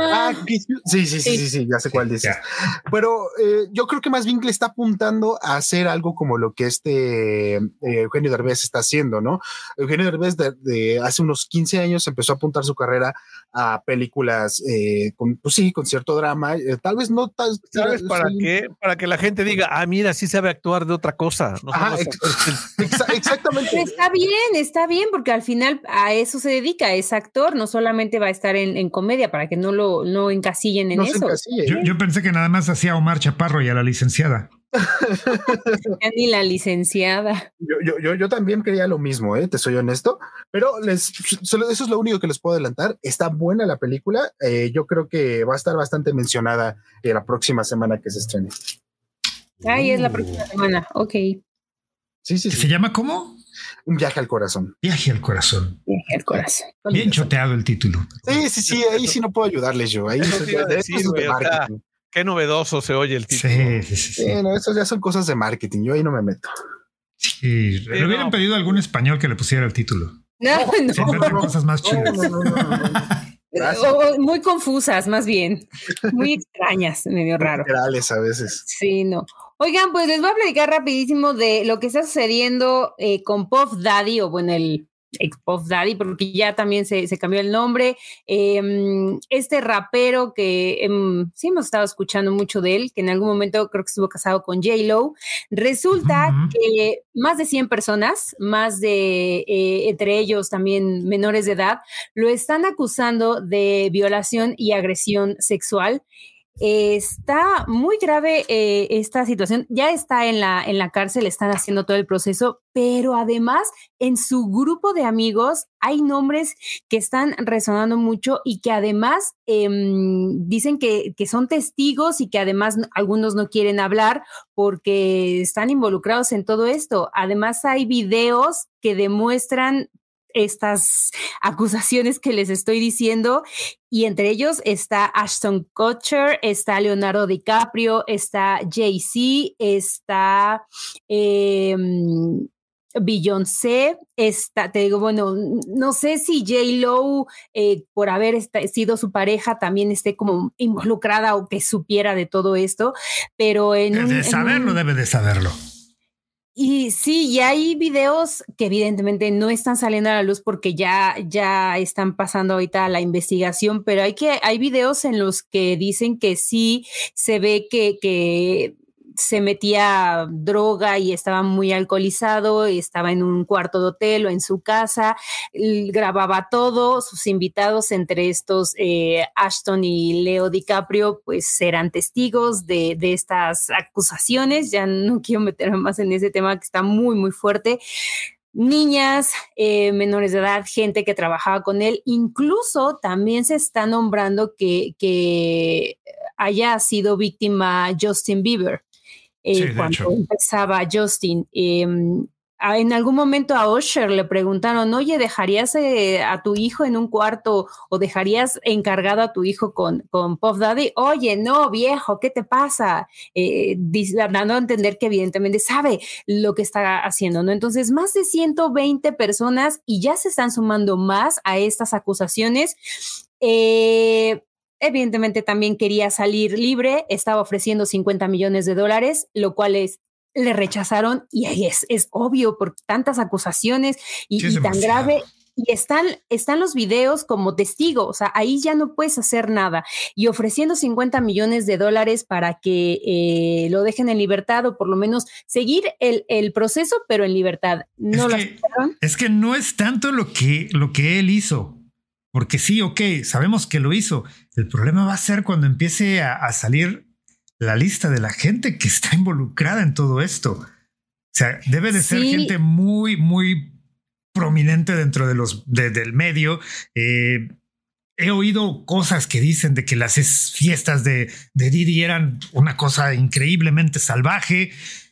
Sí, ya sé cuál dices. Pero yo creo que más bien le está apuntando a hacer algo como lo que Eugenio Derbez está haciendo, ¿no? Eugenio Derbez de hace unos 15 años empezó a apuntar su carrera a películas con cierto drama, tal vez no tal. ¿Sabes para qué? Para que la gente diga, mira, sí sabe actuar de otra cosa. Exactamente. Pero está bien, porque al final a eso se dedica, es actor, no solamente va a estar en comedia, para que no encasillen en eso. Yo pensé que nada más hacía a Omar Chaparro y a la licenciada. Ni la licenciada. Yo también quería lo mismo, te soy honesto, pero eso es lo único que les puedo adelantar. Está buena la película, yo creo que va a estar bastante mencionada la próxima semana que se estrene. Es la próxima semana, ok. Sí. ¿Se llama cómo? Un viaje al corazón. Viaje al corazón. Viaje al corazón. Bien choteado el título. Sí, ahí sí no puedo ayudarles yo. Ahí eso te iba a decir, qué novedoso se oye el título. Sí. No, eso ya son cosas de marketing. Yo ahí no me meto. Sí, le hubieran pedido a algún español que le pusiera el título. No. Cosas más chidas. No. Muy confusas, más bien. Muy extrañas, medio raro. Literales a veces. Sí, no. Oigan, pues les voy a platicar rapidísimo de lo que está sucediendo con Puff Daddy, o bueno, el ex Puff Daddy, porque ya también se cambió el nombre. Este rapero que sí hemos estado escuchando mucho de él, que en algún momento creo que estuvo casado con J-Lo. Resulta que más de 100 personas, más de entre ellos también menores de edad, lo están acusando de violación y agresión sexual. Está muy grave esta situación. Ya está en la cárcel, están haciendo todo el proceso, pero además en su grupo de amigos hay nombres que están resonando mucho y que además dicen que son testigos y que además algunos no quieren hablar porque están involucrados en todo esto. Además hay videos que demuestran estas acusaciones que les estoy diciendo, y entre ellos está Ashton Kutcher, está Leonardo DiCaprio, está Jay-Z, está Beyoncé, te digo, bueno, no sé si J-Lo, por haber sido su pareja, también esté como involucrada o que supiera de todo esto, pero debe de saberlo. Y sí, y hay videos que evidentemente no están saliendo a la luz porque ya están pasando ahorita la investigación, pero hay videos en los que dicen que sí se ve que se metía droga y estaba muy alcoholizado, y estaba en un cuarto de hotel o en su casa, grababa todo, sus invitados, entre estos Ashton y Leo DiCaprio, pues eran testigos de estas acusaciones. Ya no quiero meterme más en ese tema que está muy, muy fuerte. Niñas, menores de edad, gente que trabajaba con él, incluso también se está nombrando que haya sido víctima Justin Bieber. Cuando empezaba Justin, en algún momento a Usher le preguntaron, oye, ¿dejarías a tu hijo en un cuarto o dejarías encargado a tu hijo con Puff Daddy? Oye, no, viejo, ¿qué te pasa? Dando a entender que evidentemente sabe lo que está haciendo, ¿no? Entonces, más de 120 personas, y ya se están sumando más a estas acusaciones. Evidentemente también quería salir libre, estaba ofreciendo $50 millones, lo cual le rechazaron, y ahí es obvio por tantas acusaciones y tan grave. Y están los videos como testigo, o sea, ahí ya no puedes hacer nada. Y ofreciendo $50 millones para que lo dejen en libertad, o por lo menos seguir el proceso, pero en libertad. Es que no es tanto lo que él hizo. Porque sí, ok, sabemos que lo hizo. El problema va a ser cuando empiece a salir la lista de la gente que está involucrada en todo esto. O sea, debe de ser gente muy, muy prominente dentro del medio. He oído cosas que dicen de que las fiestas de Diddy eran una cosa increíblemente salvaje.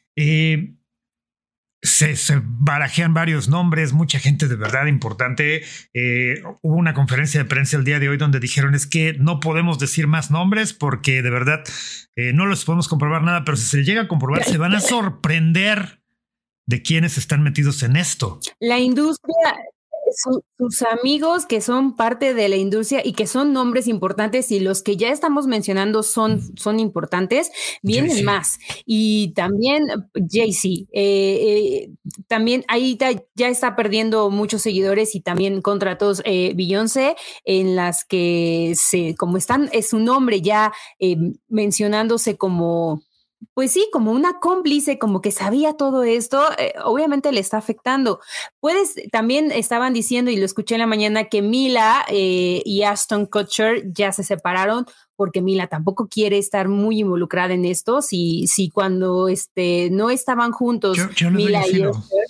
Se barajean varios nombres, mucha gente de verdad importante. Hubo una conferencia de prensa el día de hoy donde dijeron es que no podemos decir más nombres porque de verdad no los podemos comprobar nada, pero si se llega a comprobar se van a sorprender de quienes están metidos en esto. La industria, sus amigos que son parte de la industria y que son nombres importantes, y los que ya estamos mencionando son importantes, vienen Jay-Z. Más. Y también Jay-Z, también ahí ya está perdiendo muchos seguidores, y también contratos Beyoncé, en las que es su nombre ya mencionándose como pues sí, como una cómplice, como que sabía todo esto, obviamente le está afectando. También estaban diciendo, y lo escuché en la mañana, que Mila y Ashton Kutcher ya se separaron porque Mila tampoco quiere estar muy involucrada en esto. Si cuando no estaban juntos, yo Mila y Esther,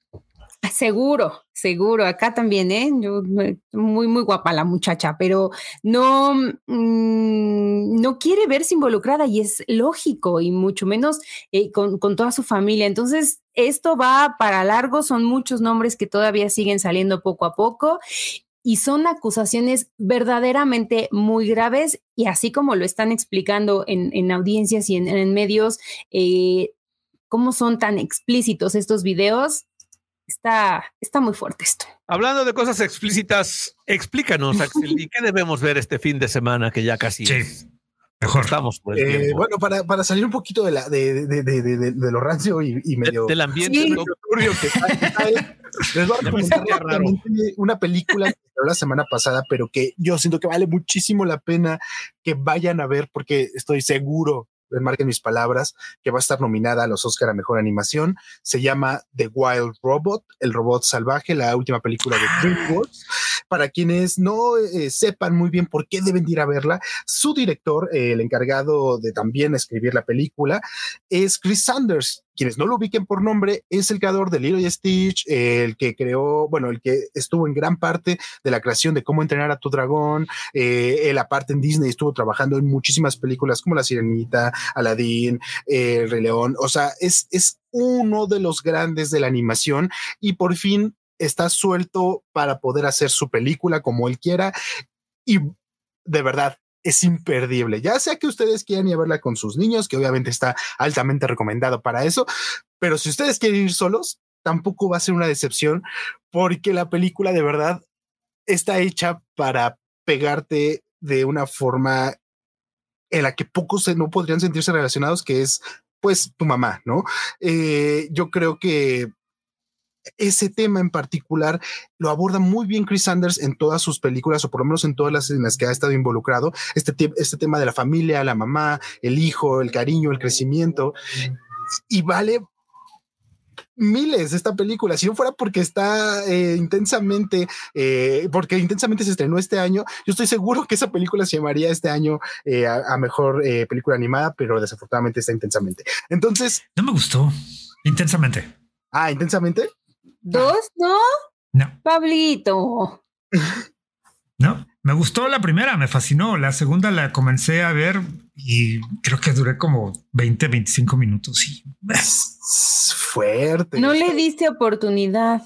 Seguro, acá también, muy, muy guapa la muchacha, pero no quiere verse involucrada y es lógico, y mucho menos con toda su familia. Entonces, esto va para largo, son muchos nombres que todavía siguen saliendo poco a poco y son acusaciones verdaderamente muy graves, y así como lo están explicando en audiencias y en medios, cómo son tan explícitos estos videos. Está muy fuerte esto. Hablando de cosas explícitas, explícanos, Axel, ¿y qué debemos ver este fin de semana que ya casi es? Mejor estamos por el tiempo. Bueno, para salir un poquito de lo rancio y medio del ambiente turbio que está les voy a recomendar una película que salió la semana pasada, pero que yo siento que vale muchísimo la pena que vayan a ver, porque estoy seguro, marquen mis palabras, que va a estar nominada a los Oscar a Mejor Animación. Se llama The Wild Robot, el robot salvaje, la última película de DreamWorks. Para quienes no sepan muy bien por qué deben ir a verla, su director, el encargado de también escribir la película, es Chris Sanders. Quienes no lo ubiquen por nombre, es el creador de Lilo y Stitch, el que estuvo en gran parte de la creación de Cómo entrenar a tu dragón. Él aparte en Disney estuvo trabajando en muchísimas películas como La Sirenita, Aladdin, El Rey León. O sea, es uno de los grandes de la animación, y por fin está suelto para poder hacer su película como él quiera, y de verdad es imperdible, ya sea que ustedes quieran ir a verla con sus niños, que obviamente está altamente recomendado para eso, pero si ustedes quieren ir solos, tampoco va a ser una decepción, porque la película de verdad está hecha para pegarte de una forma en la que pocos no podrían sentirse relacionados, que es pues tu mamá, ¿no? Yo creo que ese tema en particular lo aborda muy bien Chris Sanders en todas sus películas, o por lo menos en todas las en las que ha estado involucrado. Este tema de la familia, la mamá, el hijo, el cariño, el crecimiento, y vale miles esta película. Si no fuera porque está intensamente se estrenó este año, yo estoy seguro que esa película se llamaría este año a mejor película animada, pero desafortunadamente está Intensamente. Entonces, no me gustó. Intensamente. ¿Intensamente? ¿2? No. Pablito. No, me gustó la primera, me fascinó. La segunda la comencé a ver y creo que duré como 25 minutos. Y fuerte. No le diste oportunidad.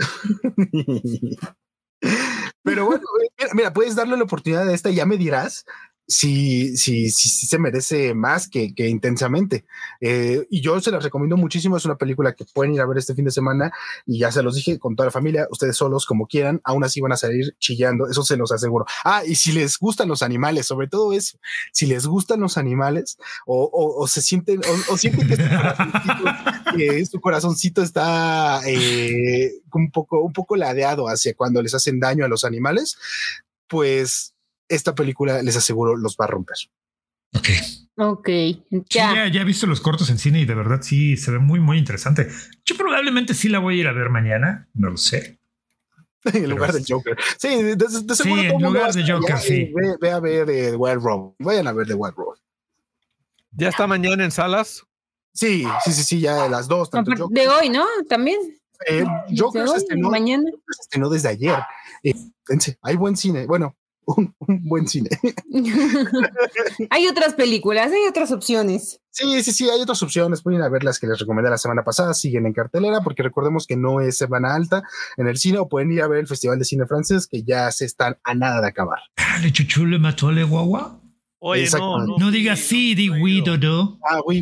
Pero bueno, mira, puedes darle la oportunidad a esta y ya me dirás si se merece más que Intensamente. Y yo se las recomiendo muchísimo. Es una película que pueden ir a ver este fin de semana, y ya se los dije, con toda la familia, ustedes solos, como quieran, aún así van a salir chillando, eso se los aseguro. Y si les gustan los animales, sobre todo eso, si les gustan los animales, o se sienten, o sienten que su corazoncito está un poco ladeado hacia cuando les hacen daño a los animales, pues esta película, les aseguro, los va a romper. Ok, ya he visto los cortos en cine y de verdad sí se ve muy, muy interesante. Yo probablemente sí la voy a ir a ver mañana, no lo sé. En lugar de Joker. Sí, de seguro. Sí, en lugar de Joker, sí. Ve a ver The Wild Robot. Vayan a ver The Wild Robot. ¿Ya está mañana en salas? Sí, ya de las 2. De hoy, ¿no? También. Joker se estrenó desde ayer. Hay buen cine. Bueno, un buen cine. Hay otras películas, hay otras opciones. Sí, hay otras opciones. Pueden a ver las que les recomendé la semana pasada, siguen en cartelera, porque recordemos que no es semana alta en el cine, o pueden ir a ver el Festival de Cine Francés, que ya se están a nada de acabar. ¿Le chuchu le mató le guagua? Oye, no digas sí, di oui, dodo. Oui.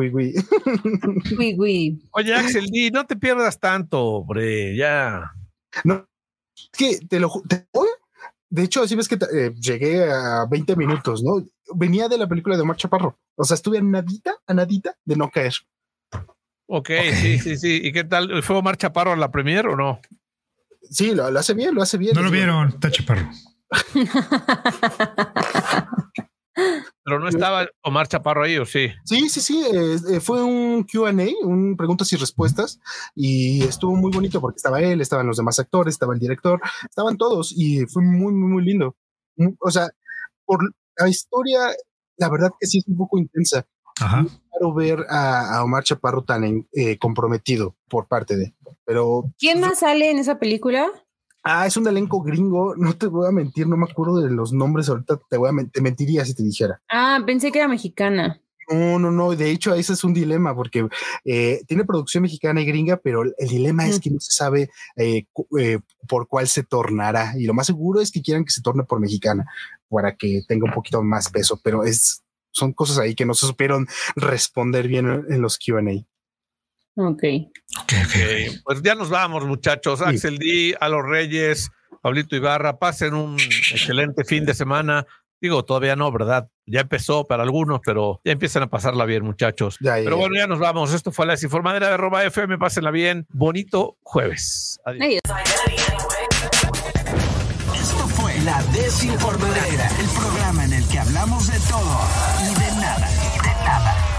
Oye, Axel, no te pierdas tanto, hombre, ya. No, es que de hecho, así ves que llegué a 20 minutos, ¿no? Venía de la película de Omar Chaparro. O sea, estuve a nadita de no caer. Ok. Sí. ¿Y qué tal? ¿Fue Omar Chaparro a la premier o no? Sí, lo hace bien. No lo vieron, está Chaparro. Pero no estaba Omar Chaparro ahí o sí? Sí. Fue un Q&A, un preguntas y respuestas, y estuvo muy bonito porque estaba él, estaban los demás actores, estaba el director, estaban todos y fue muy, muy, muy lindo. O sea, por la historia, la verdad que sí es un poco intensa. Ajá. Es raro ver a Omar Chaparro tan comprometido por parte de. Pero ¿quién más sale en esa película? es un elenco gringo, no te voy a mentir, no me acuerdo de los nombres ahorita, te mentiría si te dijera. Pensé que era mexicana. No, de hecho ese es un dilema porque tiene producción mexicana y gringa, pero el dilema es que no se sabe por cuál se tornará, y lo más seguro es que quieran que se torne por mexicana para que tenga un poquito más peso, pero son cosas ahí que no se supieron responder bien en los Q&A. Okay. Pues ya nos vamos, muchachos. Sí. Axel D, Alo Reyes, Pablito Ibarra, pasen un excelente fin de semana. Digo, todavía no, ¿verdad? Ya empezó para algunos, pero ya empiezan a pasarla bien, muchachos. Pero bueno, ya nos vamos. Esto fue La Desinformadera de @FM. Pásenla bien. Bonito jueves. Adiós. Esto fue La Desinformadera, el programa en el que hablamos de todo y de nada.